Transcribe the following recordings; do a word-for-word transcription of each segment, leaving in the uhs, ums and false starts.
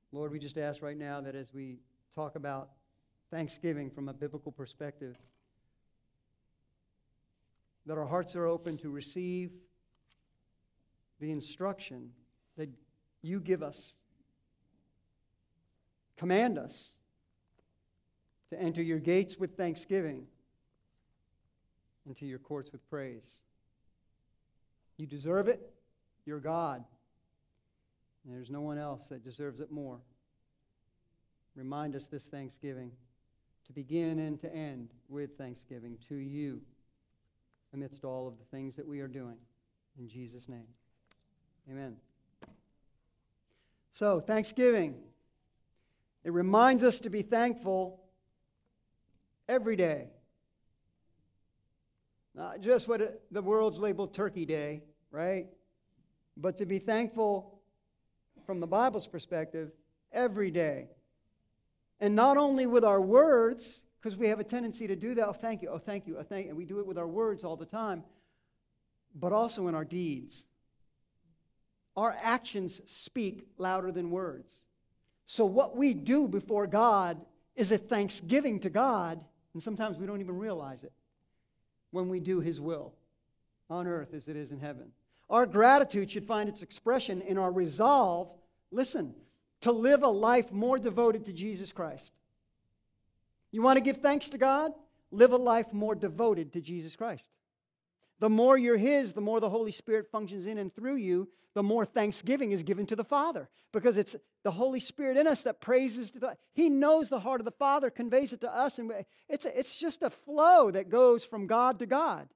Lord, we just ask right now that as we talk about Thanksgiving from a biblical perspective, that our hearts are open to receive the instruction that you give us. Command us to enter your gates with thanksgiving and to your courts with praise. You deserve it. You're God. And there's no one else that deserves it more. Remind us this Thanksgiving to begin and to end with thanksgiving to you amidst all of the things that we are doing. In Jesus' name, amen. So, Thanksgiving. It reminds us to be thankful every day. Not just what it, the world's labeled Turkey Day, right? But to be thankful from the Bible's perspective every day. And not only with our words, because we have a tendency to do that. Oh, thank you. Oh, thank you. Oh, thank you. And we do it with our words all the time. But also in our deeds. Our actions speak louder than words. So what we do before God is a thanksgiving to God, and sometimes we don't even realize it when we do His will on earth as it is in heaven. Our gratitude should find its expression in our resolve, listen, to live a life more devoted to Jesus Christ. You want to give thanks to God? Live a life more devoted to Jesus Christ. The more you're His, the more the Holy Spirit functions in and through you, the more thanksgiving is given to the Father. Because it's the Holy Spirit in us that praises to the... He knows the heart of the Father, conveys it to us, and it's, a, it's just a flow that goes from God to God.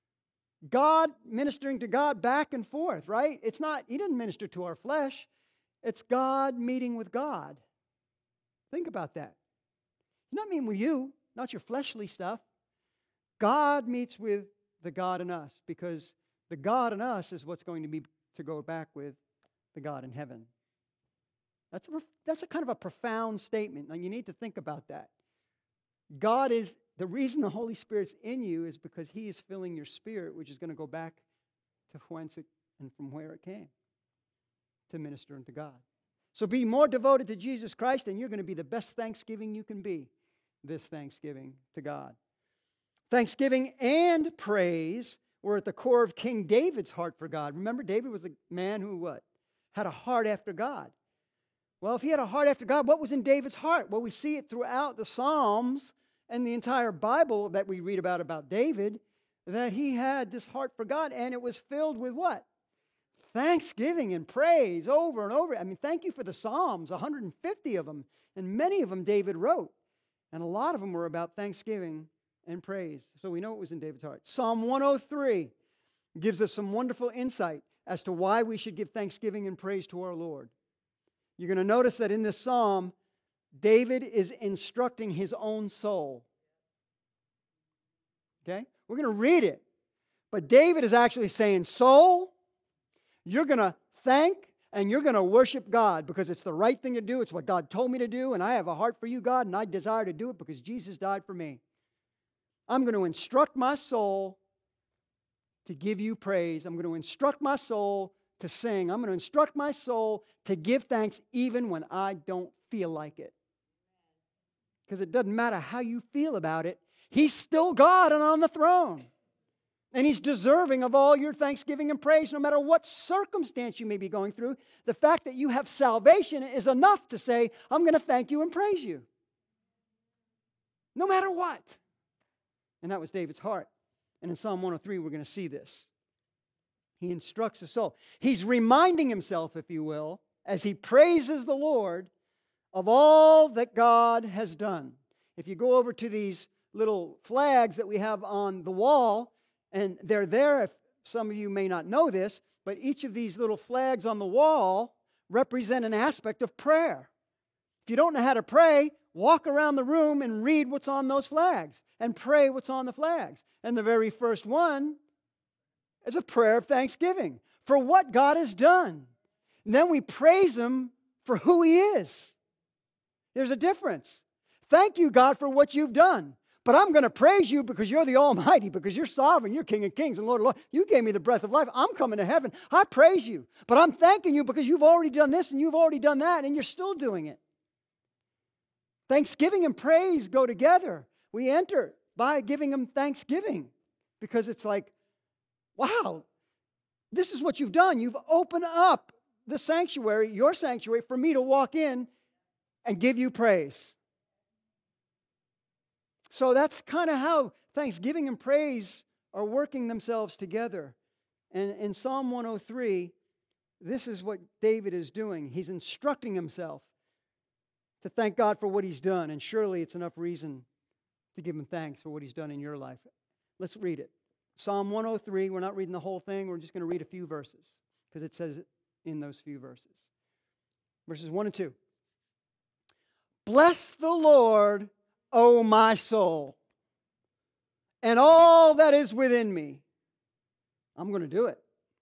God ministering to God back and forth, right? It's not, He didn't minister to our flesh. It's God meeting with God. Think about that. He's not meeting with you, not your fleshly stuff. God meets with the God in us, because the God in us is what's going to be to go back with the God in heaven. That's a, that's a kind of a profound statement, and you need to think about that. God is, the reason the Holy Spirit's in you is because He is filling your spirit, which is going to go back to whence it and from where it came, to minister unto God. So be more devoted to Jesus Christ, and you're going to be the best Thanksgiving you can be this Thanksgiving to God. Thanksgiving and praise were at the core of King David's heart for God. Remember, David was a man who what? Had a heart after God. Well, if he had a heart after God, what was in David's heart? Well, we see it throughout the Psalms and the entire Bible that we read about about David, that he had this heart for God, and it was filled with what? Thanksgiving and praise over and over. I mean, thank you for the Psalms, one hundred fifty of them, and many of them David wrote. And a lot of them were about thanksgiving and praise. So we know it was in David's heart. Psalm one oh three gives us some wonderful insight as to why we should give thanksgiving and praise to our Lord. You're going to notice that in this psalm, David is instructing his own soul. Okay? We're going to read it. But David is actually saying, soul, you're going to thank and you're going to worship God because it's the right thing to do. It's what God told me to do, and I have a heart for you, God, and I desire to do it because Jesus died for me. I'm going to instruct my soul to give you praise. I'm going to instruct my soul to sing. I'm going to instruct my soul to give thanks even when I don't feel like it. Because it doesn't matter how you feel about it. He's still God and on the throne. And He's deserving of all your thanksgiving and praise, no matter what circumstance you may be going through. The fact that you have salvation is enough to say, I'm going to thank you and praise you. No matter what. And that was David's heart. And in Psalm one oh three, we're going to see this. He instructs his soul. He's reminding himself, if you will, as he praises the Lord, of all that God has done. If you go over to these little flags that we have on the wall, and they're there, if some of you may not know this, but each of these little flags on the wall represent an aspect of prayer. If you don't know how to pray, walk around the room and read what's on those flags and pray what's on the flags. And the very first one is a prayer of thanksgiving for what God has done. And then we praise Him for who He is. There's a difference. Thank you, God, for what you've done. but I'm going to praise you because you're the Almighty, because you're sovereign, you're King of Kings and Lord of Lords. You gave me the breath of life. I'm coming to heaven. I praise you, but I'm thanking you because you've already done this and you've already done that, and you're still doing it. Thanksgiving and praise go together. We enter by giving him thanksgiving because it's like, wow, this is what you've done. You've opened up the sanctuary, your sanctuary, for me to walk in and give you praise. So that's kind of how thanksgiving and praise are working themselves together. And in Psalm one oh three, this is what David is doing. He's instructing himself to thank God for what he's done. And surely it's enough reason to give him thanks for what he's done in your life. Let's read it. Psalm one oh three, we're not reading the whole thing. We're just going to read a few verses because it says it in those few verses. Verses one and two. Bless the Lord, O my soul, and all that is within me. I'm going to do it.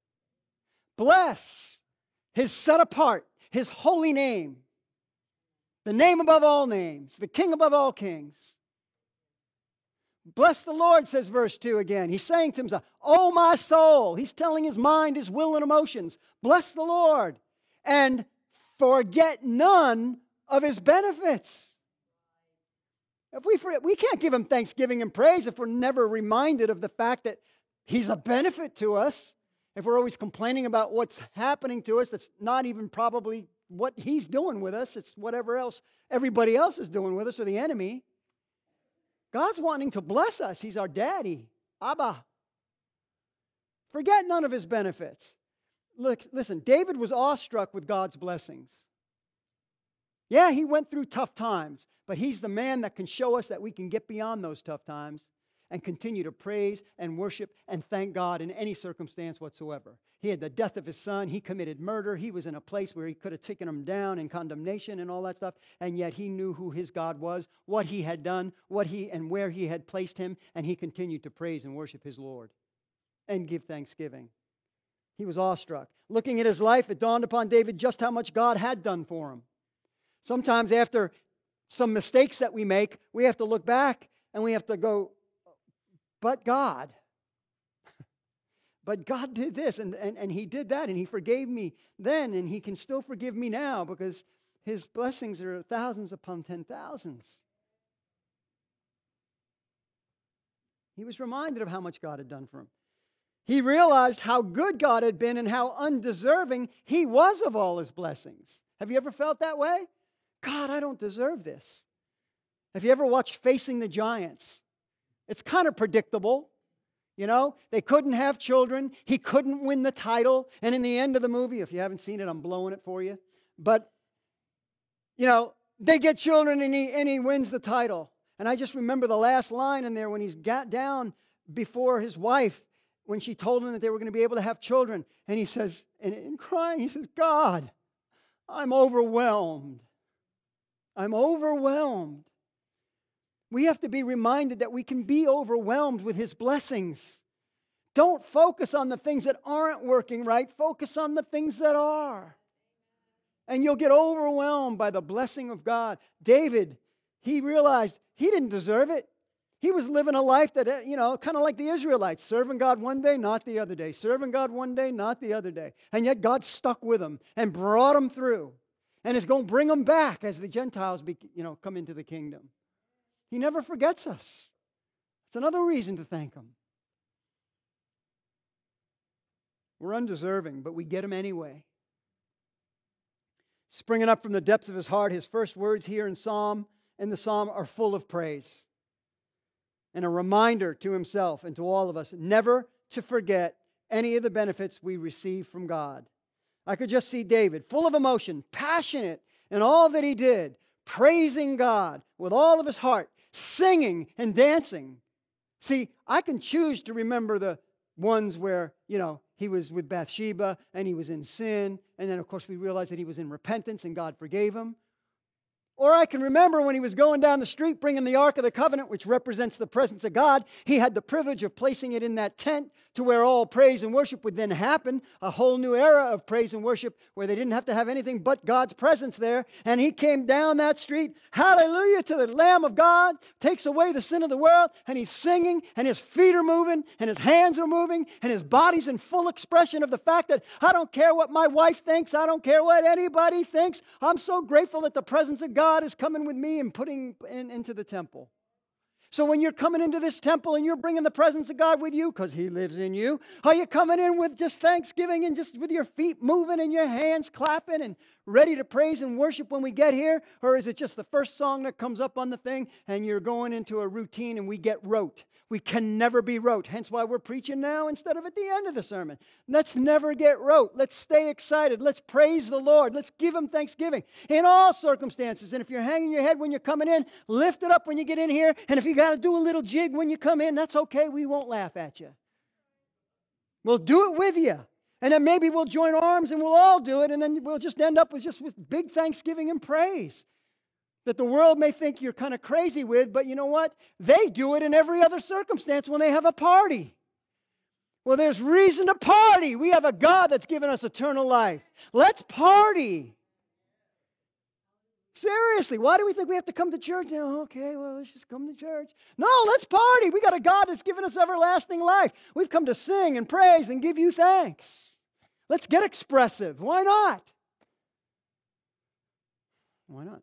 Bless his set apart, his holy name, the name above all names, the King above all kings. Bless the Lord, says verse two again. He's saying to himself, oh my soul. He's telling his mind, his will, and emotions. Bless the Lord and forget none of his benefits. If we forget, we can't give him thanksgiving and praise if we're never reminded of the fact that he's a benefit to us. If we're always complaining about what's happening to us, that's not even probably what he's doing with us. It's whatever else everybody else is doing with us or the enemy. God's wanting to bless us. He's our daddy. Abba. Forget none of his benefits. Look, listen, David was awestruck with God's blessings. Yeah, he went through tough times, but he's the man that can show us that we can get beyond those tough times and continue to praise and worship and thank God in any circumstance whatsoever. He had the death of his son. He committed murder. He was in a place where he could have taken him down in condemnation and all that stuff, and yet he knew who his God was, what he had done, what he and where he had placed him, and he continued to praise and worship his Lord and give thanksgiving. He was awestruck. Looking at his life, it dawned upon David just how much God had done for him. Sometimes after some mistakes that we make, we have to look back and we have to go, but God. But God did this and, and, and he did that and he forgave me then and he can still forgive me now because his blessings are thousands upon ten thousands. He was reminded of how much God had done for him. He realized how good God had been and how undeserving he was of all his blessings. Have you ever felt that way? God, I don't deserve this. Have you ever watched Facing the Giants? It's kind of predictable. You know, they couldn't have children. He couldn't win the title. And in the end of the movie, if you haven't seen it, I'm blowing it for you. But, you know, they get children and he, and he wins the title. And I just remember the last line in there when he's got down before his wife, when she told him that they were going to be able to have children. And he says, and, and crying, he says, God, I'm overwhelmed. I'm overwhelmed. We have to be reminded that we can be overwhelmed with his blessings. Don't focus on the things that aren't working right. Focus on the things that are. And you'll get overwhelmed by the blessing of God. David, he realized he didn't deserve it. He was living a life that, you know, kind of like the Israelites, serving God one day, not the other day. Serving God one day, not the other day. And yet God stuck with him and brought him through. And is going to bring them back as the Gentiles, be, you know, come into the kingdom. He never forgets us. It's another reason to thank him. We're undeserving, but we get him anyway. Springing up from the depths of his heart, his first words here in Psalm, in the Psalm are full of praise. And a reminder to himself and to all of us never to forget any of the benefits we receive from God. I could just see David, full of emotion, passionate in all that he did, praising God with all of his heart, singing and dancing. See, I can choose to remember the ones where, you know, he was with Bathsheba and he was in sin, and then, of course, we realize that he was in repentance and God forgave him. Or I can remember when he was going down the street bringing the Ark of the Covenant, which represents the presence of God. He had the privilege of placing it in that tent to where all praise and worship would then happen, a whole new era of praise and worship where they didn't have to have anything but God's presence there. And he came down that street, hallelujah to the Lamb of God, takes away the sin of the world, and he's singing, and his feet are moving, and his hands are moving, and his body's in full expression of the fact that I don't care what my wife thinks, I don't care what anybody thinks. I'm so grateful that the presence of God is coming with me and putting in, into the temple. So when you're coming into this temple and you're bringing the presence of God with you because he lives in you, are you coming in with just thanksgiving and just with your feet moving and your hands clapping and ready to praise and worship when we get here? Or is it just the first song that comes up on the thing and you're going into a routine and we get rote? We can never be rote. Hence why we're preaching now instead of at the end of the sermon. Let's never get rote. Let's stay excited. Let's praise the Lord. Let's give him thanksgiving in all circumstances. And if you're hanging your head when you're coming in, lift it up when you get in here. And if you got to do a little jig when you come in, that's okay. We won't laugh at you. We'll do it with you. And then maybe we'll join arms and we'll all do it. And then we'll just end up with just with big thanksgiving and praise that the world may think you're kind of crazy with, but you know what? They do it in every other circumstance when they have a party. Well, there's reason to party. We have a God that's given us eternal life. Let's party. Seriously, why do we think we have to come to church? Oh, okay, well, let's just come to church. No, let's party. We got a God that's given us everlasting life. We've come to sing and praise and give you thanks. Let's get expressive. Why not? Why not?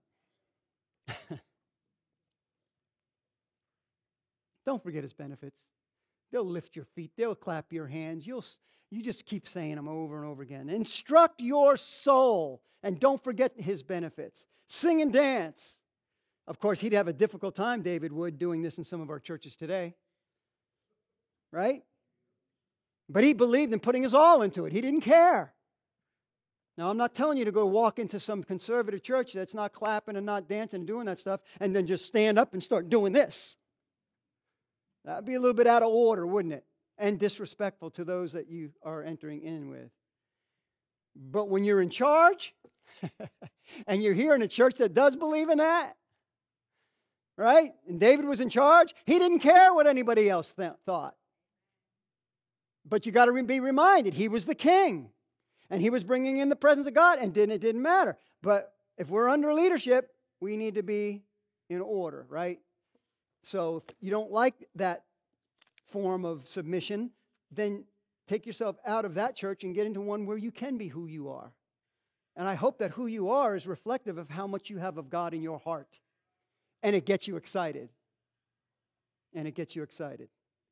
Don't forget his benefits. They'll lift your feet. They'll clap your hands. You'll, you just keep saying them over and over again. Instruct your soul, and don't forget his benefits. Sing and dance. Of course, he'd have a difficult time, David would, doing this in some of our churches today. Right? But he believed in putting his all into it. He didn't care. Now, I'm not telling you to go walk into some conservative church that's not clapping and not dancing and doing that stuff and then just stand up and start doing this. That would be a little bit out of order, wouldn't it? And disrespectful to those that you are entering in with. But when you're in charge and you're here in a church that does believe in that, right? And David was in charge. He didn't care what anybody else th- thought. But you got to be reminded, he was the king. And he was bringing in the presence of God, and didn't, it didn't matter. But if we're under leadership, we need to be in order, right? So if you don't like that form of submission, then take yourself out of that church and get into one where you can be who you are. And I hope that who you are is reflective of how much you have of God in your heart. And it gets you excited. And it gets you excited.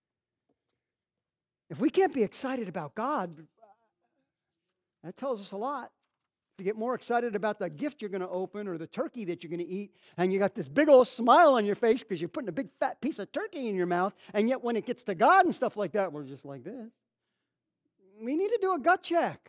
If we can't be excited about God, that tells us a lot. You get more excited about the gift you're going to open or the turkey that you're going to eat, and you got this big old smile on your face because you're putting a big fat piece of turkey in your mouth, and yet when it gets to God and stuff like that, we're just like this. We need to do a gut check.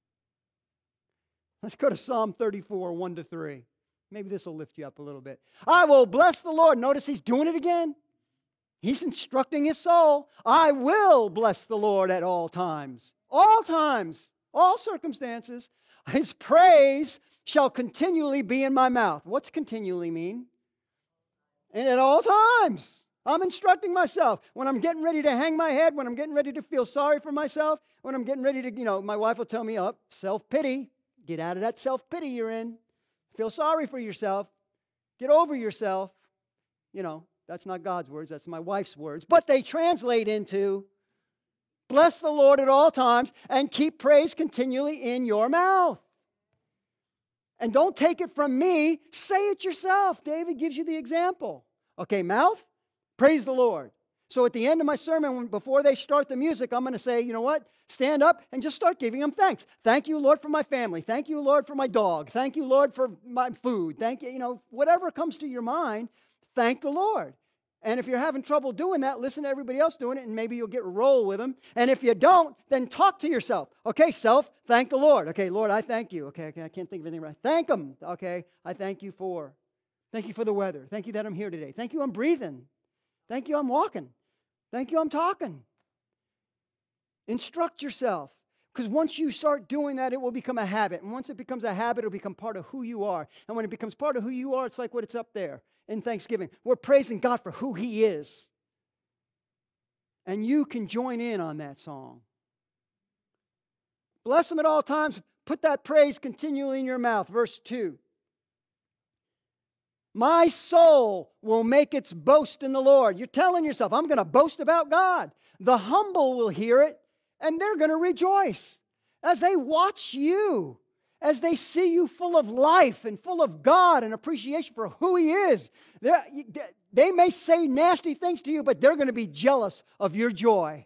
Let's go to Psalm thirty-four, one to three. Maybe this will lift you up a little bit. I will bless the Lord. Notice he's doing it again. He's instructing his soul. I will bless the Lord at all times. All times. All circumstances. His praise shall continually be in my mouth. What's continually mean? And at all times. I'm instructing myself. When I'm getting ready to hang my head, when I'm getting ready to feel sorry for myself, when I'm getting ready to, you know, my wife will tell me, oh, self-pity. Get out of that self-pity you're in. Feel sorry for yourself. Get over yourself. You know, that's not God's words. That's my wife's words. But they translate into, bless the Lord at all times and keep praise continually in your mouth. And don't take it from me. Say it yourself. David gives you the example. Okay, mouth, praise the Lord. So at the end of my sermon, before they start the music, I'm going to say, you know what? Stand up and just start giving them thanks. Thank you, Lord, for my family. Thank you, Lord, for my dog. Thank you, Lord, for my food. Thank you, you know, whatever comes to your mind, thank the Lord. And if you're having trouble doing that, listen to everybody else doing it, and maybe you'll get a roll with them. And if you don't, then talk to yourself. Okay, self, thank the Lord. Okay, Lord, I thank you. Okay, okay, I can't think of anything right. Thank him. Okay, I thank you for. Thank you for the weather. Thank you that I'm here today. Thank you I'm breathing. Thank you I'm walking. Thank you I'm talking. Instruct yourself. Because once you start doing that, it will become a habit. And once it becomes a habit, it'll become part of who you are. And when it becomes part of who you are, it's like what it's up there in Thanksgiving. We're praising God for who he is. And you can join in on that song. Bless him at all times. Put that praise continually in your mouth. Verse two. My soul will make its boast in the Lord. You're telling yourself, I'm going to boast about God. The humble will hear it, and they're going to rejoice. As they watch you, as they see you full of life and full of God and appreciation for who He is. They may say nasty things to you, but they're going to be jealous of your joy.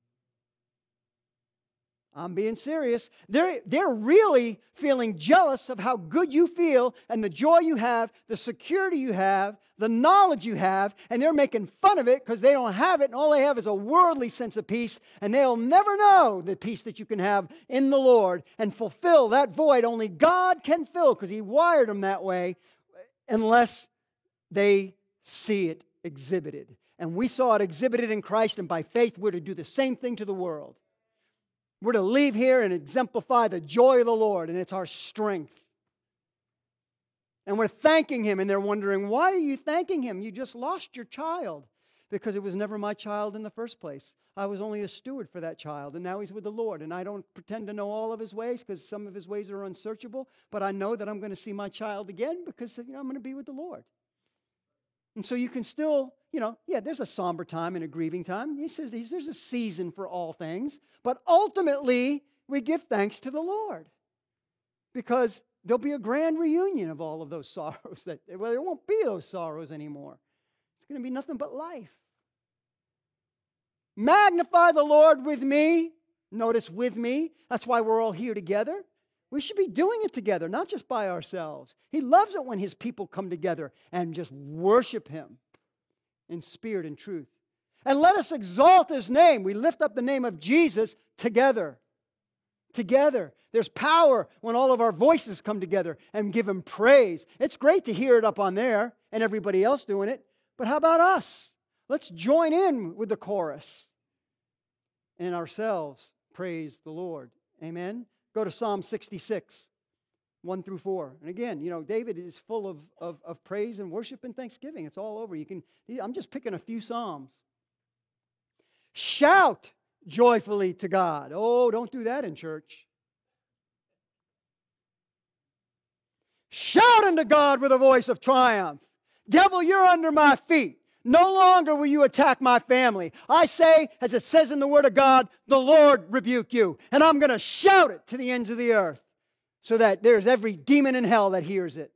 I'm being serious. They're, they're really feeling jealous of how good you feel and the joy you have, the security you have, the knowledge you have, and they're making fun of it because they don't have it, and all they have is a worldly sense of peace, and they'll never know the peace that you can have in the Lord and fulfill that void only God can fill because He wired them that way unless they see it exhibited. And we saw it exhibited in Christ, and by faith we're to do the same thing to the world. We're to leave here and exemplify the joy of the Lord, and it's our strength. And we're thanking Him, and they're wondering, why are you thanking Him? You just lost your child. Because it was never my child in the first place. I was only a steward for that child, and now he's with the Lord. And I don't pretend to know all of His ways, because some of His ways are unsearchable, but I know that I'm going to see my child again, because you know, I'm going to be with the Lord. And so you can still, you know, yeah, there's a somber time and a grieving time. He says there's a season for all things. But ultimately, we give thanks to the Lord. Because there'll be a grand reunion of all of those sorrows. That, well, there won't be those sorrows anymore. It's going to be nothing but life. Magnify the Lord with me. Notice with me. That's why we're all here together. We should be doing it together, not just by ourselves. He loves it when His people come together and just worship Him in spirit and truth. And let us exalt His name. We lift up the name of Jesus together. Together. There's power when all of our voices come together and give Him praise. It's great to hear it up on there and everybody else doing it. But how about us? Let's join in with the chorus and ourselves praise the Lord. Amen. Go to Psalm sixty-six, one through four. And again, you know, David is full of, of, of praise and worship and thanksgiving. It's all over. You can. I'm just picking a few Psalms. Shout joyfully to God. Oh, don't do that in church. Shout unto God with a voice of triumph. Devil, you're under my feet. No longer will you attack my family. I say, as it says in the Word of God, the Lord rebuke you. And I'm going to shout it to the ends of the earth so that there's every demon in hell that hears it.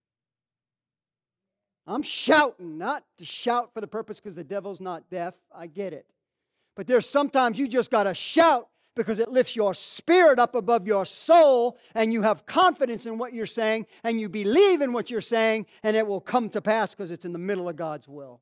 I'm shouting, not to shout for the purpose because the devil's not deaf. I get it. But there's sometimes you just got to shout because it lifts your spirit up above your soul and you have confidence in what you're saying and you believe in what you're saying and it will come to pass because it's in the middle of God's will.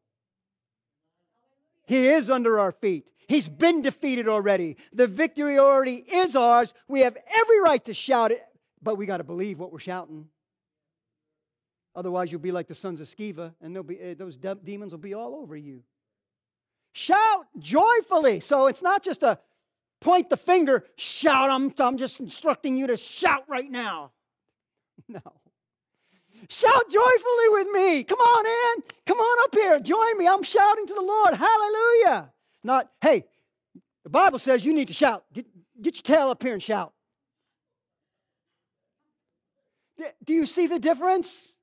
He is under our feet. He's been defeated already. The victory already is ours. We have every right to shout it, but we got to believe what we're shouting. Otherwise, you'll be like the sons of Sceva, and they'll be, uh, those de- demons will be all over you. Shout joyfully. So it's not just a point the finger, shout. I'm, I'm just instructing you to shout right now. No. Shout joyfully with me. Come on in. Come on up here. Join me. I'm shouting to the Lord. Hallelujah. Not, hey, the Bible says you need to shout. Get, get your tail up here and shout. Do you see the difference?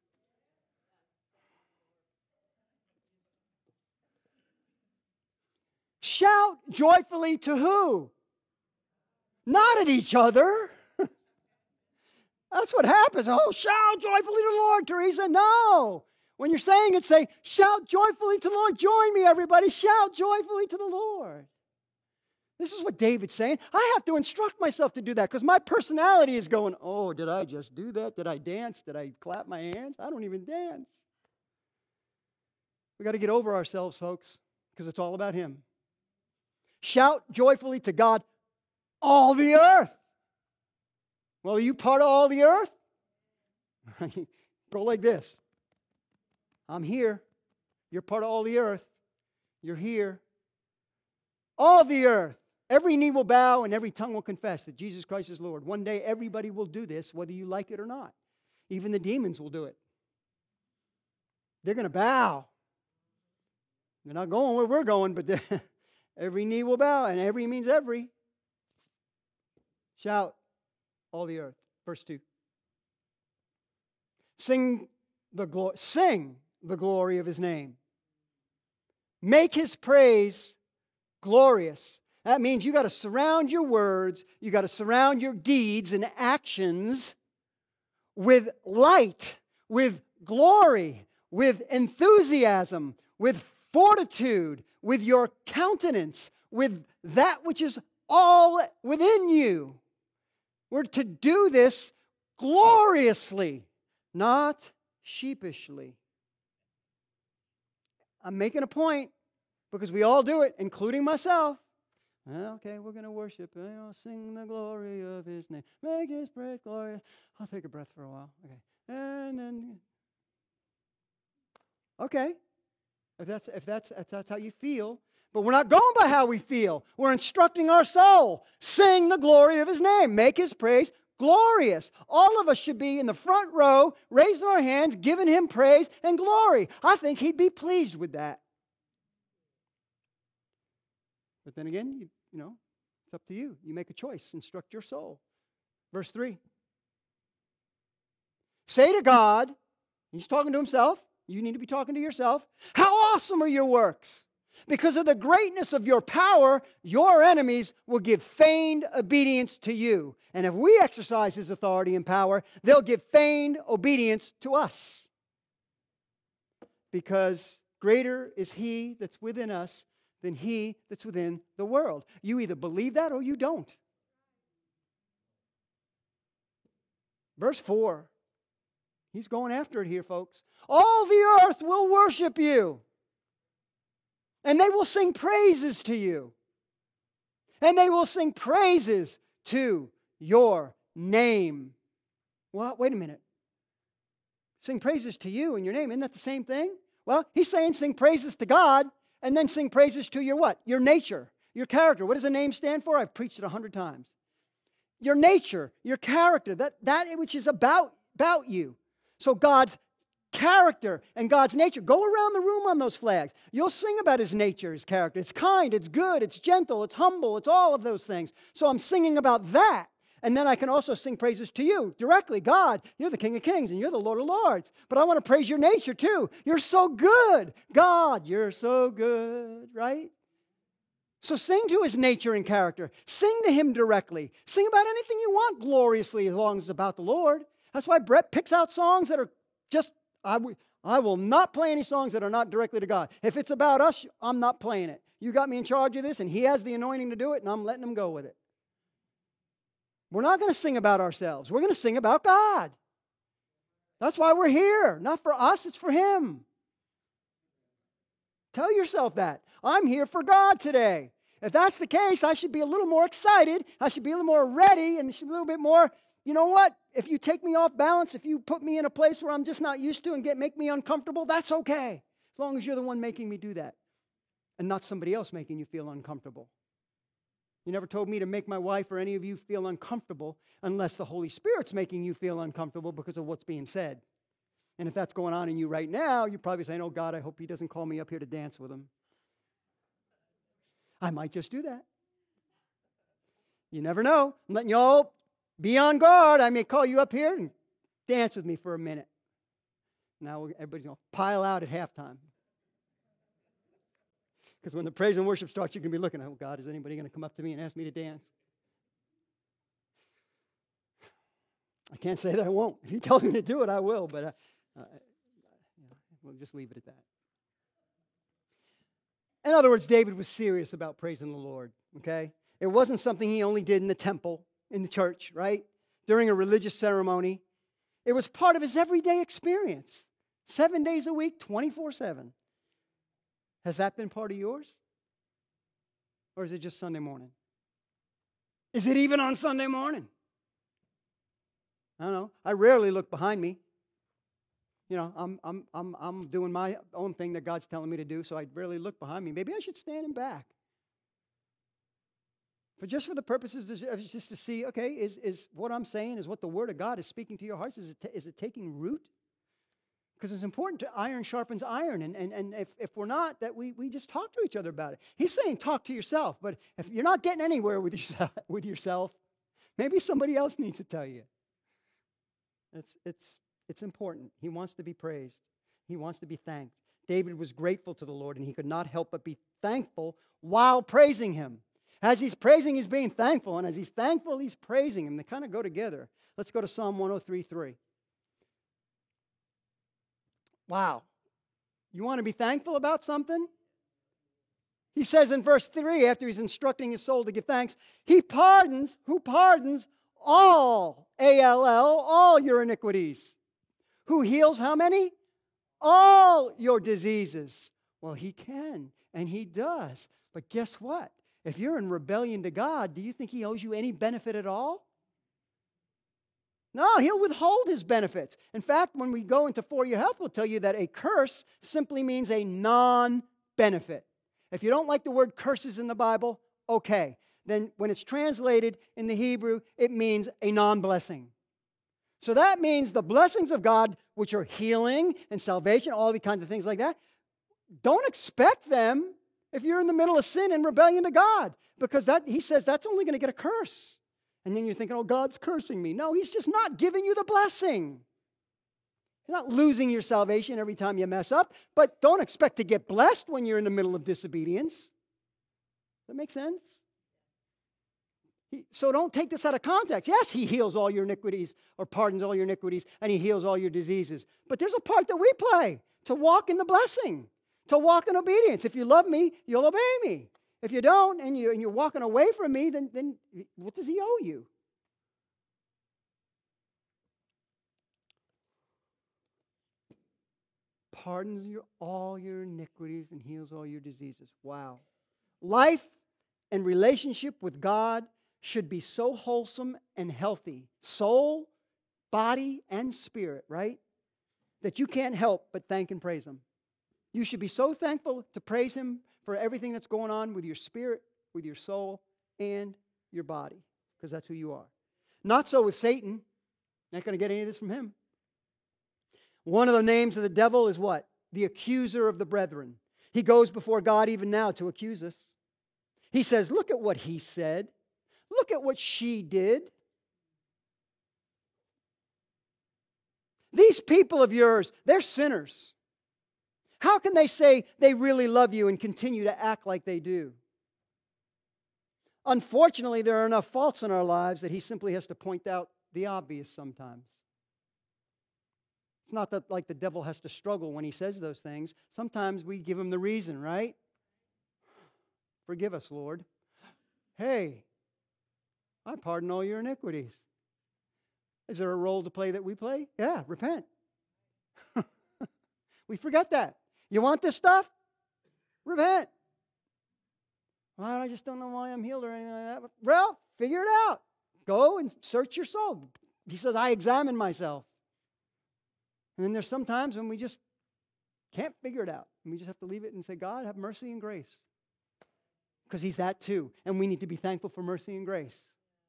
Shout joyfully to who? Not at each other. That's what happens. Oh, shout joyfully to the Lord, Teresa. No. When you're saying it, say, shout joyfully to the Lord. Join me, everybody. Shout joyfully to the Lord. This is what David's saying. I have to instruct myself to do that because my personality is going, oh, did I just do that? Did I dance? Did I clap my hands? I don't even dance. We got to get over ourselves, folks, because it's all about Him. Shout joyfully to God, all the earth. Well, are you part of all the earth? Go like this. I'm here. You're part of all the earth. You're here. All the earth. Every knee will bow and every tongue will confess that Jesus Christ is Lord. One day everybody will do this, whether you like it or not. Even the demons will do it. They're going to bow. They're not going where we're going, but Every knee will bow, and every means every. Shout, all the earth. Verse two. Sing the glory, sing the glory of his name. Make his praise glorious. That means you got to surround your words, you got to surround your deeds and actions with light, with glory, with enthusiasm, with fortitude, with your countenance, with that which is all within you. We're to do this gloriously, not sheepishly. I'm making a point because we all do it, including myself. Okay, we're going to worship. I'll sing the glory of his name. Make his praise glorious. I'll take a breath for a while. Okay. And then, okay, if that's, if that's, if that's how you feel. But we're not going by how we feel. We're instructing our soul. Sing the glory of his name. Make his praise glorious. All of us should be in the front row, raising our hands, giving him praise and glory. I think he'd be pleased with that. But then again, you, you know, it's up to you. You make a choice. Instruct your soul. Verse three. Say to God, he's talking to himself. You need to be talking to yourself. How awesome are your works! Because of the greatness of your power, your enemies will give feigned obedience to you. And if we exercise his authority and power, they'll give feigned obedience to us. Because greater is he that's within us than he that's within the world. You either believe that or you don't. Verse four. He's going after it here, folks. All the earth will worship you. And they will sing praises to you. And they will sing praises to your name. Well, wait a minute. Sing praises to you and your name. Isn't that the same thing? Well, he's saying sing praises to God and then sing praises to your what? Your nature, your character. What does a name stand for? I've preached it a hundred times. Your nature, your character, that, that which is about, about you. So God's character and God's nature. Go around the room on those flags. You'll sing about his nature, his character. It's kind, it's good, it's gentle, it's humble, it's all of those things. So I'm singing about that. And then I can also sing praises to you directly. God, you're the King of Kings and you're the Lord of Lords. But I want to praise your nature too. You're so good. God, you're so good, right? So sing to his nature and character. Sing to him directly. Sing about anything you want gloriously as long as it's about the Lord. That's why Brett picks out songs that are just I, w- I will not play any songs that are not directly to God. If it's about us, I'm not playing it. You got me in charge of this, and he has the anointing to do it, and I'm letting him go with it. We're not going to sing about ourselves. We're going to sing about God. That's why we're here. Not for us, it's for him. Tell yourself that. I'm here for God today. If that's the case, I should be a little more excited. I should be a little more ready, and should be a little bit more, you know what? If you take me off balance, if you put me in a place where I'm just not used to and get make me uncomfortable, that's okay. As long as you're the one making me do that and not somebody else making you feel uncomfortable. You never told me to make my wife or any of you feel uncomfortable unless the Holy Spirit's making you feel uncomfortable because of what's being said. And if that's going on in you right now, you're probably saying, oh, God, I hope he doesn't call me up here to dance with him. I might just do that. You never know. I'm letting you all be on guard. I may call you up here and dance with me for a minute. Now everybody's going to pile out at halftime. Because when the praise and worship starts, you're going to be looking, oh, God, is anybody going to come up to me and ask me to dance? I can't say that I won't. If he tells me to do it, I will, but uh, uh, you know, we'll just leave it at that. In other words, David was serious about praising the Lord, okay? It wasn't something he only did in the temple, in the church, right? During a religious ceremony. It was part of his everyday experience. Seven days a week, twenty-four seven. Has that been part of yours? Or is it just Sunday morning? Is it even on Sunday morning? I don't know. I rarely look behind me. You know, I'm I'm I'm I'm doing my own thing that God's telling me to do, so I rarely look behind me. Maybe I should stand in back. But just for the purposes of just to see, okay, is, is what I'm saying, is what the Word of God is speaking to your hearts, is it, ta- is it taking root? Because it's important to iron sharpens iron. And, and, and if, if we're not, that we, we just talk to each other about it. He's saying talk to yourself. But if you're not getting anywhere with yourself, with yourself maybe somebody else needs to tell you. It's, it's, it's important. He wants to be praised. He wants to be thanked. David was grateful to the Lord, and he could not help but be thankful while praising him. As he's praising, he's being thankful. And as he's thankful, he's praising him. They kind of go together. Let's go to Psalm one oh three three. Wow. You want to be thankful about something? He says in verse three, after he's instructing his soul to give thanks, he pardons, who pardons all, A L L, all your iniquities. Who heals how many? All your diseases. Well, he can, and he does. But guess what? If you're in rebellion to God, do you think he owes you any benefit at all? No, he'll withhold his benefits. In fact, when we go into For Your Health, we'll tell you that a curse simply means a non-benefit. If you don't like the word curses in the Bible, okay. Then when it's translated in the Hebrew, it means a non-blessing. So that means the blessings of God, which are healing and salvation, all the kinds of things like that, don't expect them if you're in the middle of sin and rebellion to God. Because that he says that's only going to get a curse. And then you're thinking, oh, God's cursing me. No, he's just not giving you the blessing. You're not losing your salvation every time you mess up, but don't expect to get blessed when you're in the middle of disobedience. Does that make sense? He, so don't take this out of context. Yes, he heals all your iniquities or pardons all your iniquities, and he heals all your diseases. But there's a part that we play to walk in the blessing, to walk in obedience. If you love me, you'll obey me. If you don't, and, you, and you're walking away from me, then, then what does he owe you? Pardons your, all your iniquities and heals all your diseases. Wow. Life and relationship with God should be so wholesome and healthy, soul, body, and spirit, right? That you can't help but thank and praise him. You should be so thankful to praise him for everything that's going on with your spirit, with your soul, and your body, because that's who you are. Not so with Satan. Not going to get any of this from him. One of the names of the devil is what? The accuser of the brethren. He goes before God even now to accuse us. He says, look at what he said. Look at what she did. These people of yours, they're sinners. How can they say they really love you and continue to act like they do? Unfortunately, there are enough faults in our lives that he simply has to point out the obvious sometimes. It's not that like the devil has to struggle when he says those things. Sometimes we give him the reason, right? Forgive us, Lord. Hey, I pardon all your iniquities. Is there a role to play that we play? Yeah, repent. We forget that. You want this stuff? Repent. Well, I just don't know why I'm healed or anything like that. Well, figure it out. Go and search your soul. He says, I examine myself. And then there's some times when we just can't figure it out. And we just have to leave it and say, God, have mercy and grace. Because he's that too. And we need to be thankful for mercy and grace.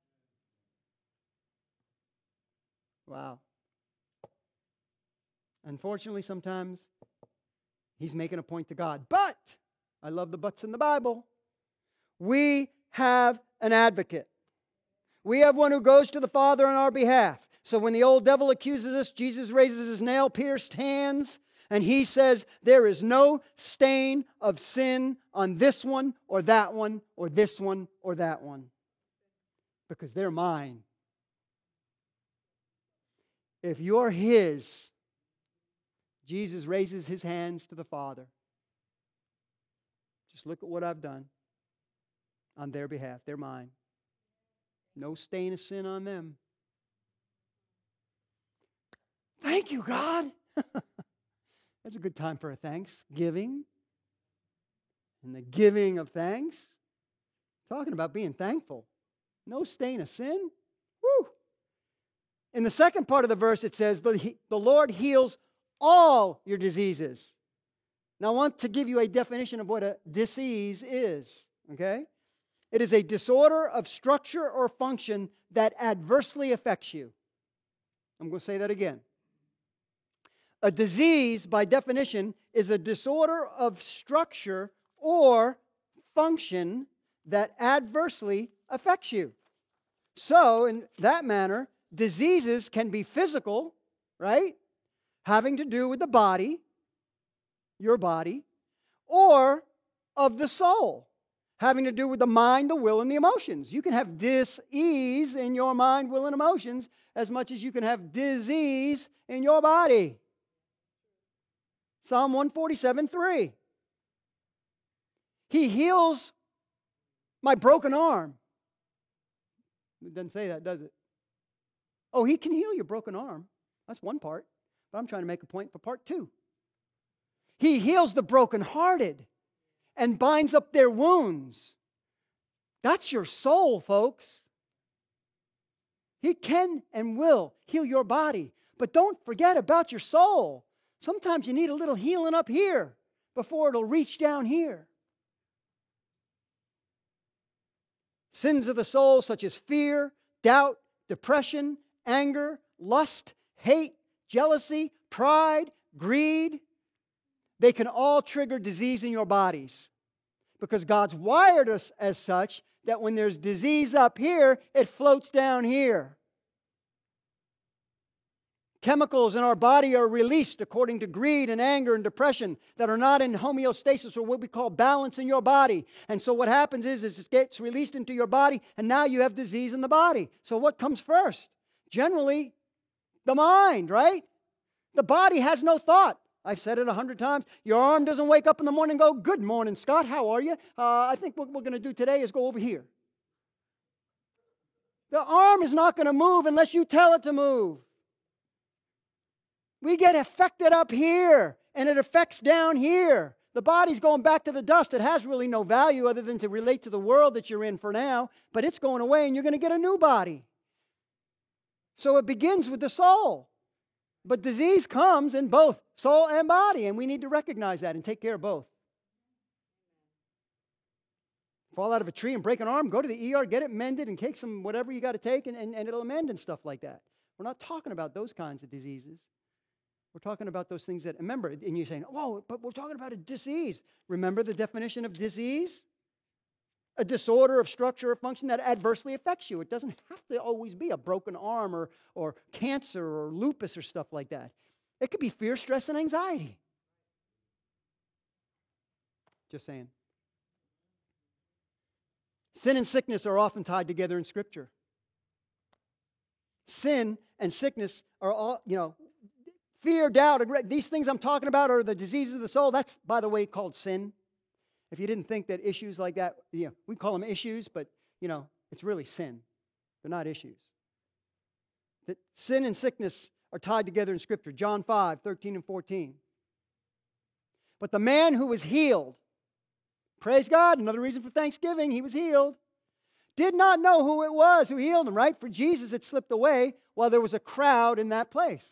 Wow. Unfortunately, sometimes he's making a point to God. But, I love the buts in the Bible, we have an advocate. We have one who goes to the Father on our behalf. So when the old devil accuses us, Jesus raises his nail-pierced hands and he says, there is no stain of sin on this one or that one or this one or that one. Because they're mine. If you're his, Jesus raises his hands to the Father. Just look at what I've done on their behalf. They're mine. No stain of sin on them. Thank you, God. That's a good time for a thanksgiving. And the giving of thanks. Talking about being thankful. No stain of sin. Woo! In the second part of the verse it says, the Lord heals all your diseases. Now I want to give you a definition of what a disease is. Okay? It is a disorder of structure or function that adversely affects you. I'm going to say that again. A disease, by definition, is a disorder of structure or function that adversely affects you. So, in that manner, diseases can be physical, right? Having to do with the body, your body, or of the soul, having to do with the mind, the will, and the emotions. You can have dis-ease in your mind, will, and emotions as much as you can have disease in your body. Psalm one forty-seven, three. He heals my broken arm. It doesn't say that, does it? Oh, He can heal your broken arm. That's one part. But I'm trying to make a point for part two. He heals the brokenhearted and binds up their wounds. That's your soul, folks. He can and will heal your body. But don't forget about your soul. Sometimes you need a little healing up here before it'll reach down here. Sins of the soul such as fear, doubt, depression, anger, lust, hate, jealousy, pride, greed, they can all trigger disease in your bodies. Because God's wired us as such that when there's disease up here, it floats down here. Chemicals in our body are released according to greed and anger and depression that are not in homeostasis, or what we call balance in your body. And so what happens is, is it gets released into your body, and now you have disease in the body. So what comes first? Generally, the mind, right? The body has no thought. I've said it a hundred times. Your arm doesn't wake up in the morning and go, "Good morning, Scott. How are you? Uh, I think what we're going to do today is go over here." The arm is not going to move unless you tell it to move. We get affected up here, and it affects down here. The body's going back to the dust. It has really no value other than to relate to the world that you're in for now, but it's going away, and you're going to get a new body. So it begins with the soul. But disease comes in both soul and body, and we need to recognize that and take care of both. Fall out of a tree and break an arm, go to the E R, get it mended, and take some whatever you got to take, and, and, and it'll mend and stuff like that. We're not talking about those kinds of diseases. We're talking about those things that, remember, and you're saying, "Oh, but we're talking about a disease." Remember the definition of disease? A disorder of structure or function that adversely affects you. It doesn't have to always be a broken arm or, or cancer or lupus or stuff like that. It could be fear, stress, and anxiety. Just saying. Sin and sickness are often tied together in Scripture. Sin and sickness are all, you know, fear, doubt, these things I'm talking about are the diseases of the soul. That's, by the way, called sin. If you didn't think that issues like that, you know, we call them issues, but, you know, it's really sin. They're not issues. That sin and sickness are tied together in Scripture. John five, thirteen and fourteen. But the man who was healed, praise God, another reason for thanksgiving, he was healed, did not know who it was who healed him, right? For Jesus had slipped away while there was a crowd in that place.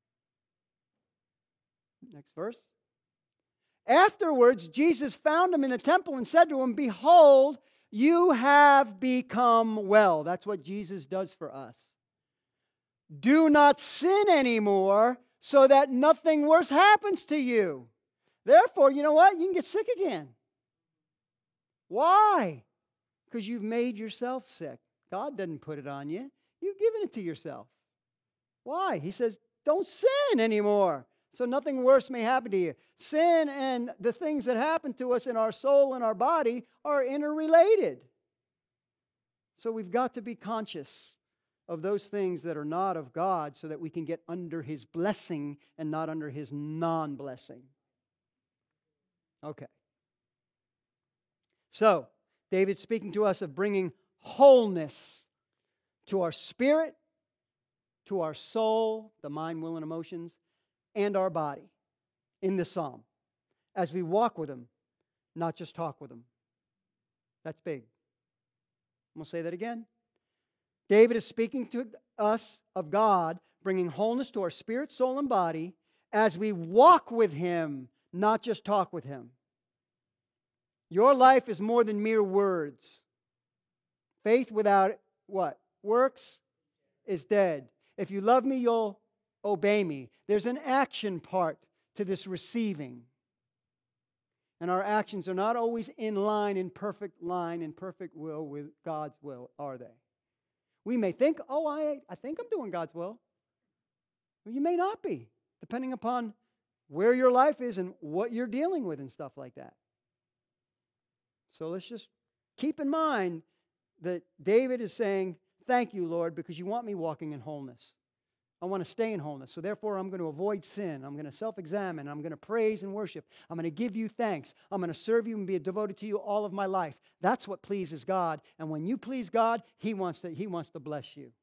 Next verse. Afterwards, Jesus found him in the temple and said to him, "Behold, you have become well." That's what Jesus does for us. "Do not sin anymore so that nothing worse happens to you." Therefore, you know what? You can get sick again. Why? Because you've made yourself sick. God doesn't put it on you. You've given it to yourself. Why? He says, don't sin anymore, so nothing worse may happen to you. Sin and the things that happen to us in our soul and our body are interrelated. So we've got to be conscious of those things that are not of God so that we can get under His blessing and not under His non-blessing. Okay. So, David's speaking to us of bringing wholeness to our spirit, to our soul, the mind, will, and emotions, and our body in this psalm as we walk with Him, not just talk with Him. That's big. I'm going to say that again. David is speaking to us of God bringing wholeness to our spirit, soul, and body as we walk with Him, not just talk with Him. Your life is more than mere words. Faith without what? Works is dead. If you love me, you'll obey me. There's an action part to this receiving. And our actions are not always in line, in perfect line, in perfect will with God's will, are they? We may think, oh, I, I think I'm doing God's will. Well, you may not be, depending upon where your life is and what you're dealing with and stuff like that. So let's just keep in mind that David is saying, thank you, Lord, because you want me walking in wholeness. I want to stay in wholeness. So therefore, I'm going to avoid sin. I'm going to self-examine. I'm going to praise and worship. I'm going to give you thanks. I'm going to serve you and be devoted to you all of my life. That's what pleases God. And when you please God, He wants to, He wants to bless you.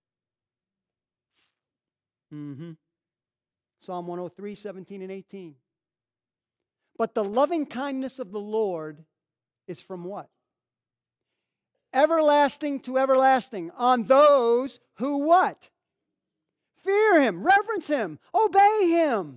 Mm-hmm. Psalm one oh three, seventeen and eighteen. But the loving kindness of the Lord is from what? Everlasting to everlasting on those who what? Fear Him, reverence Him, obey Him.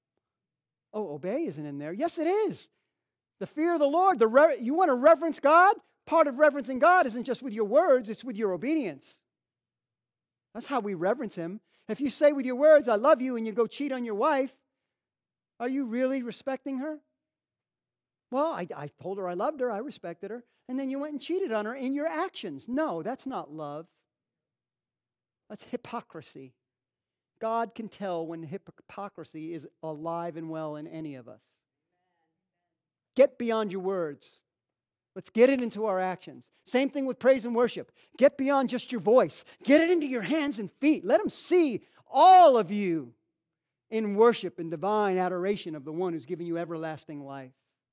Oh, obey isn't in there. Yes, it is. The fear of the Lord. The re- you want to reverence God? Part of reverencing God isn't just with your words, it's with your obedience. That's how we reverence Him. If you say with your words, I love you, and you go cheat on your wife, are you really respecting her? Well, I, I told her I loved her, I respected her, and then you went and cheated on her in your actions. No, that's not love. That's hypocrisy. God can tell when hypocrisy is alive and well in any of us. Get beyond your words. Let's get it into our actions. Same thing with praise and worship. Get beyond just your voice. Get it into your hands and feet. Let them see all of you in worship and divine adoration of the one who's given you everlasting life.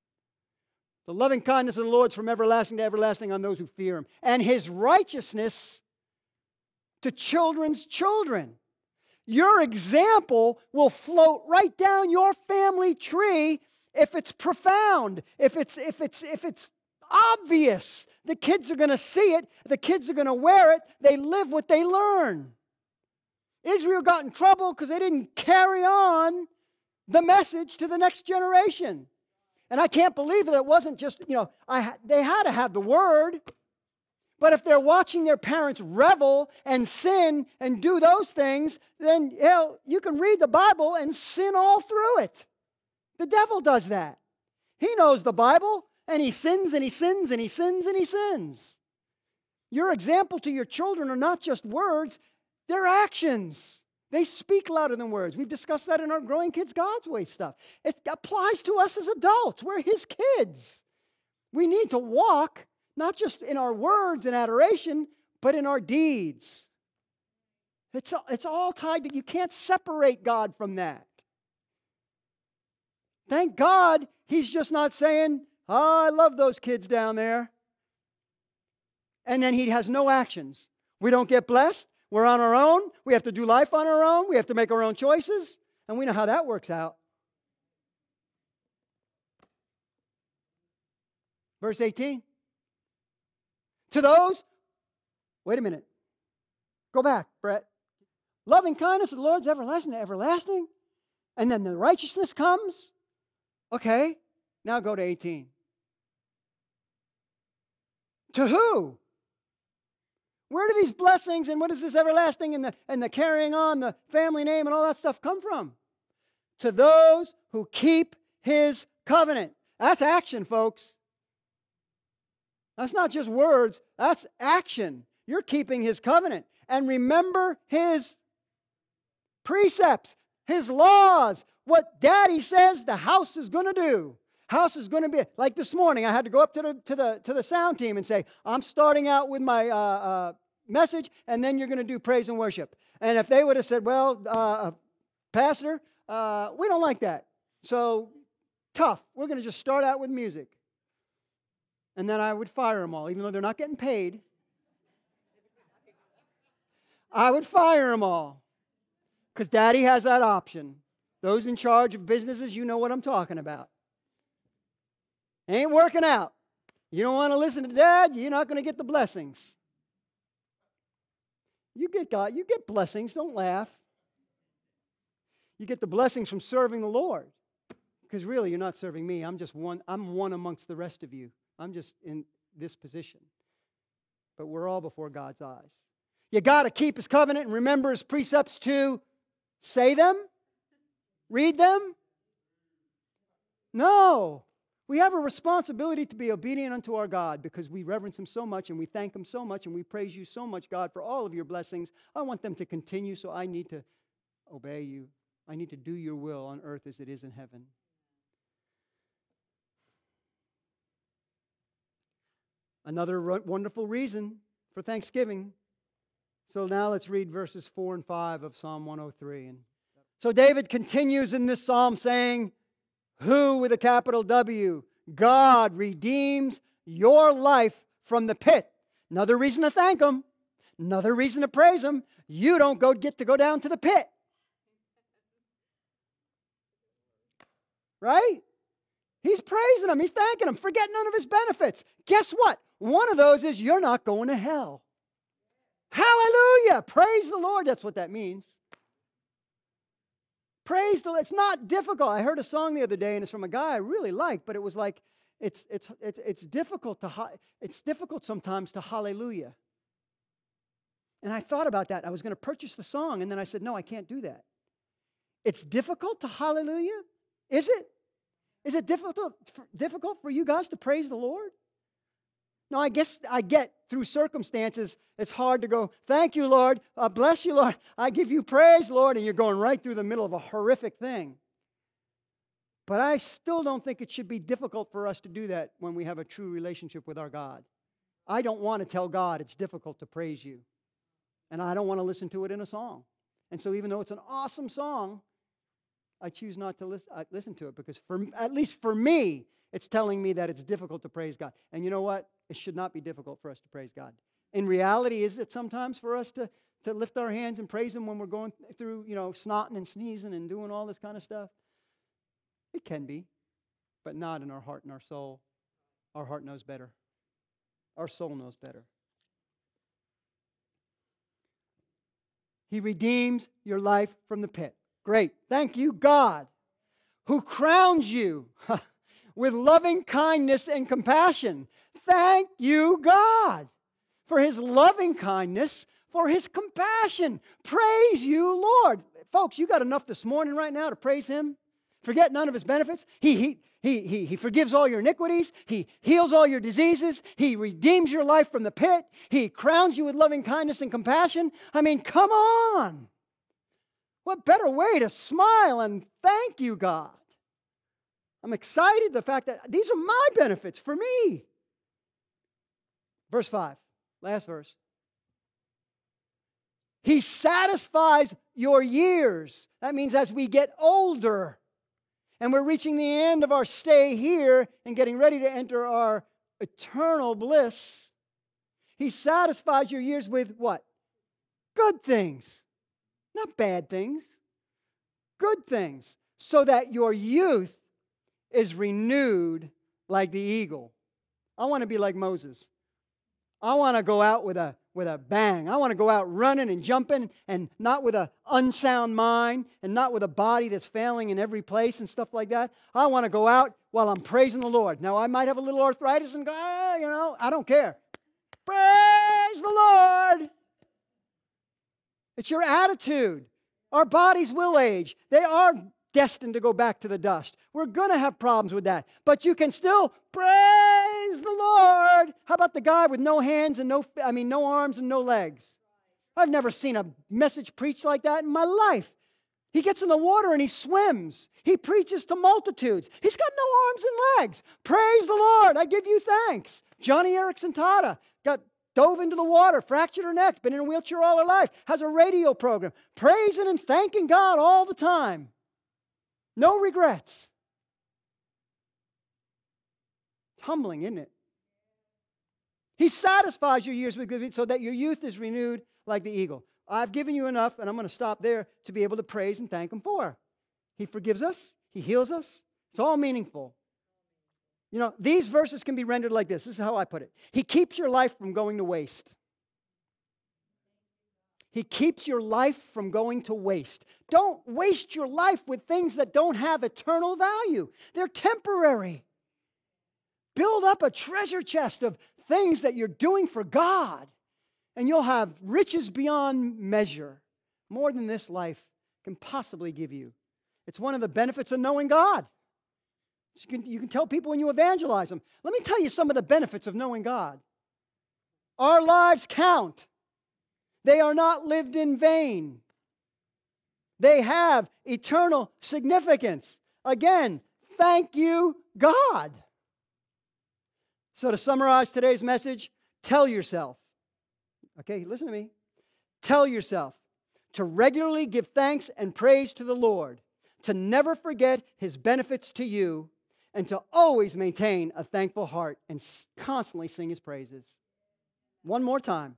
The loving kindness of the Lord is from everlasting to everlasting on those who fear Him, and His righteousness to children's children. Your example will float right down your family tree if it's profound, if it's if it's if it's obvious. The kids are going to see it, the kids are going to wear it, they live what they learn. Israel got in trouble because they didn't carry on the message to the next generation. And I can't believe that it wasn't just, you know, I they had to have the word. But if they're watching their parents revel and sin and do those things, then you know, you can read the Bible and sin all through it. The devil does that. He knows the Bible, and he sins and he sins and he sins and he sins. Your example to your children are not just words, they're actions. They speak louder than words. We've discussed that in our Growing Kids God's Way stuff. It applies to us as adults. We're His kids. We need to walk not just in our words and adoration, but in our deeds. It's, it's all tied to, you can't separate God from that. Thank God He's just not saying, oh, I love those kids down there. And then He has no actions. We don't get blessed. We're on our own. We have to do life on our own. We have to make our own choices. And we know how that works out. Verse eighteen. To those, wait a minute. Go back, Brett. Loving kindness of the Lord's everlasting to everlasting. And then the righteousness comes. Okay, now go to eighteen. To who? Where do these blessings and what is this everlasting and the, and the carrying on, the family name and all that stuff come from? To those who keep His covenant. That's action, folks. That's not just words, that's action. You're keeping His covenant. And remember His precepts, His laws, what Daddy says the house is going to do. House is going to be, like this morning, I had to go up to the, to the, to the sound team and say, I'm starting out with my uh, uh, message, and then you're going to do praise and worship. And if they would have said, well, uh, Pastor, uh, we don't like that. So, tough. We're going to just start out with music. And then I would fire them all, even though they're not getting paid. I would fire them all. Because Daddy has that option. Those in charge of businesses, you know what I'm talking about. Ain't working out. You don't want to listen to Dad, you're not going to get the blessings. You get God, you get blessings, don't laugh. You get the blessings from serving the Lord. Because really, you're not serving me. I'm just one, I'm one amongst the rest of you. I'm just in this position. But we're all before God's eyes. You got to keep His covenant and remember His precepts to Say them? Read them? No. We have a responsibility to be obedient unto our God because we reverence Him so much and we thank Him so much and we praise you so much, God, for all of your blessings. I want them to continue, so I need to obey you. I need to do your will on earth as it is in heaven. Another wonderful reason for thanksgiving. So now let's read verses four and five of Psalm one oh three. And so David continues in this psalm saying, who with a capital W, God redeems your life from the pit. Another reason to thank Him. Another reason to praise Him. You don't go get to go down to the pit. Right? He's praising Him. He's thanking Him. Forget none of His benefits. Guess what? One of those is you're not going to hell. Hallelujah. Praise the Lord. That's what that means. Praise the Lord. It's not difficult. I heard a song the other day, and it's from a guy I really like, but it was like, it's it's it's it's difficult to it's difficult sometimes to hallelujah. And I thought about that. I was going to purchase the song, and then I said, no, I can't do that. It's difficult to hallelujah? Is it? Is it difficult for, difficult for you guys to praise the Lord? No, I guess I get through circumstances, it's hard to go, thank you, Lord. Uh, bless you, Lord. I give you praise, Lord. And you're going right through the middle of a horrific thing. But I still don't think it should be difficult for us to do that when we have a true relationship with our God. I don't want to tell God it's difficult to praise you. And I don't want to listen to it in a song. And so even though it's an awesome song, I choose not to listen, uh, listen to it because for, at least for me, it's telling me that it's difficult to praise God. And you know what? It should not be difficult for us to praise God. In reality, is it sometimes for us to, to lift our hands and praise Him when we're going through, you know, snotting and sneezing and doing all this kind of stuff? It can be, but not in our heart and our soul. Our heart knows better. Our soul knows better. He redeems your life from the pit. Great. Thank you, God, who crowns you with loving kindness and compassion. Thank you, God, for His loving kindness, for His compassion. Praise you, Lord. Folks, you got enough this morning right now to praise Him. Forget none of His benefits. He, he, he, he, he forgives all your iniquities. He heals all your diseases. He redeems your life from the pit. He crowns you with loving kindness and compassion. I mean, come on. What better way to smile and thank you, God? I'm excited the fact that these are my benefits for me. Verse five, last verse. He satisfies your years. That means as we get older and we're reaching the end of our stay here and getting ready to enter our eternal bliss, He satisfies your years with what? Good things. Not bad things. Good things. So that your youth is renewed like the eagle. I want to be like Moses. I want to go out with a with a bang. I want to go out running and jumping and not with an unsound mind and not with a body that's failing in every place and stuff like that. I want to go out while I'm praising the Lord. Now, I might have a little arthritis and go, ah, you know, I don't care. Praise the Lord. It's your attitude. Our bodies will age. They are destined to go back to the dust. We're going to have problems with that. But you can still praise the Lord. How about the guy with no hands and no, I mean, no arms and no legs? I've never seen a message preached like that in my life. He gets in the water and he swims. He preaches to multitudes. He's got no arms and legs. Praise the Lord. I give you thanks. Johnny Erickson Tata got dove into the water, fractured her neck, been in a wheelchair all her life, has a radio program, praising and thanking God all the time. No regrets. It's humbling, isn't it? He satisfies your years with good so that your youth is renewed like the eagle. I've given you enough, and I'm going to stop there to be able to praise and thank Him for. He forgives us. He heals us. It's all meaningful. You know, these verses can be rendered like this. This is how I put it. He keeps your life from going to waste. He keeps your life from going to waste. Don't waste your life with things that don't have eternal value. They're temporary. Build up a treasure chest of things that you're doing for God, and you'll have riches beyond measure, more than this life can possibly give you. It's one of the benefits of knowing God. You can, you can tell people when you evangelize them. Let me tell you some of the benefits of knowing God. Our lives count. They are not lived in vain. They have eternal significance. Again, thank you, God. So to summarize today's message, tell yourself, okay, listen to me. Tell yourself to regularly give thanks and praise to the Lord, to never forget His benefits to you, and to always maintain a thankful heart and constantly sing His praises. One more time.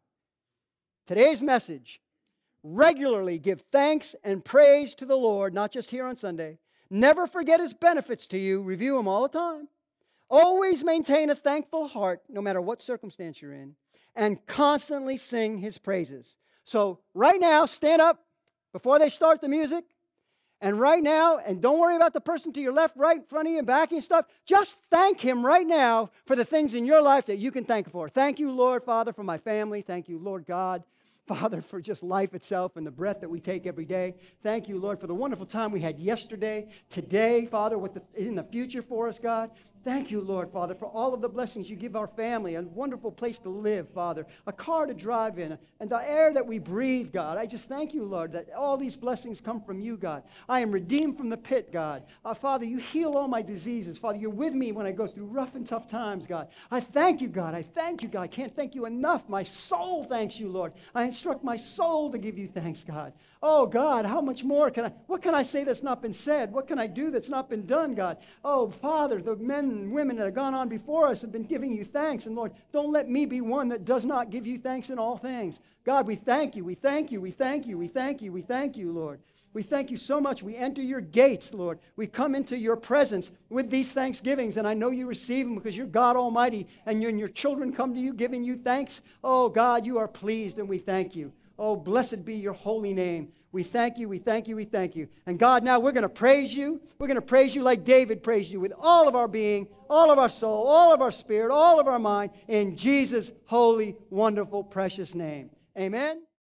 Today's message, regularly give thanks and praise to the Lord, not just here on Sunday. Never forget His benefits to you. Review them all the time. Always maintain a thankful heart, no matter what circumstance you're in, and constantly sing His praises. So right now, stand up before they start the music. And right now, and don't worry about the person to your left, right, in front of you, and back and stuff. Just thank Him right now for the things in your life that you can thank Him for. Thank you, Lord, Father, for my family. Thank you, Lord God, Father, for just life itself and the breath that we take every day. Thank you, Lord, for the wonderful time we had yesterday, today, Father, what the, in the future for us, God. Thank you, Lord, Father, for all of the blessings you give our family, a wonderful place to live, Father, a car to drive in, and the air that we breathe, God. I just thank you, Lord, that all these blessings come from you, God. I am redeemed from the pit, God. Uh, Father, you heal all my diseases. Father, you're with me when I go through rough and tough times, God. I thank you, God. I thank you, God. I can't thank you enough. My soul thanks you, Lord. I instruct my soul to give you thanks, God. Oh, God, how much more can I, what can I say that's not been said? What can I do that's not been done, God? Oh, Father, the men and women that have gone on before us have been giving you thanks. And Lord, don't let me be one that does not give you thanks in all things. God, we thank you, we thank you, we thank you, we thank you, we thank you, Lord. We thank you so much. We enter your gates, Lord. We come into your presence with these thanksgivings, and I know you receive them because you're God Almighty, and, you and your children come to you giving you thanks. Oh, God, you are pleased, and we thank you. Oh, blessed be your holy name. We thank you, we thank you, we thank you. And God, now we're going to praise you. We're going to praise you like David praised you with all of our being, all of our soul, all of our spirit, all of our mind, in Jesus' holy, wonderful, precious name. Amen.